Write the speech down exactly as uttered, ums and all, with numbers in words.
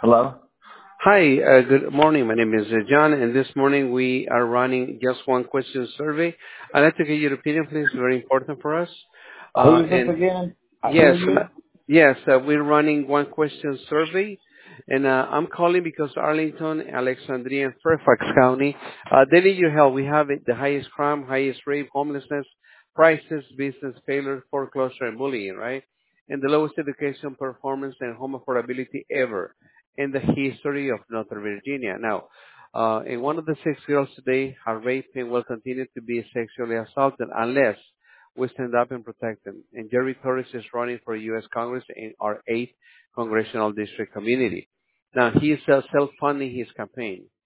Hello? Hi, uh, good morning. My name is uh, John, and this morning we are running just one question survey. I'd like to get your opinion, please. Very important for us. Uh, Who is this and again? Uh, Who are yes, uh, you? yes, uh, we're running one question survey, and uh, I'm calling because Arlington, Alexandria, and Fairfax County, uh, they need your help. We have it, the highest crime, highest rape, homelessness, prices, business failure, foreclosure, and bullying, right? And the lowest education performance and home affordability ever in the history of Northern Virginia. Now, uh, and one of the six girls today are raped and will continue to be sexually assaulted unless we stand up and protect them. And Jerry Torres is running for U S Congress in our eighth congressional district community. Now, he is uh, self-funding his campaign.